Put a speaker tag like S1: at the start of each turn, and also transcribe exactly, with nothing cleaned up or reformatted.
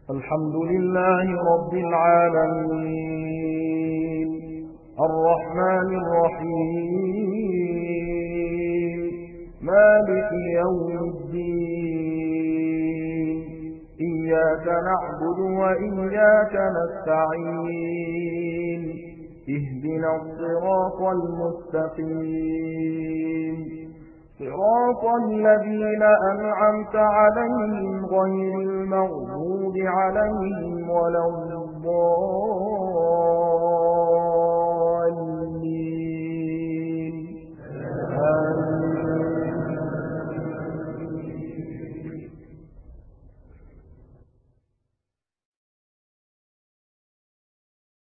S1: الحمد لله رب العالمين الرحمن الرحيم مالك يوم الدين إياك نعبد وإياك نستعين اهدنا الصراط المستقيم صراط الذين أنعمت عليهم غير المغضوب عليهم ولا الضالين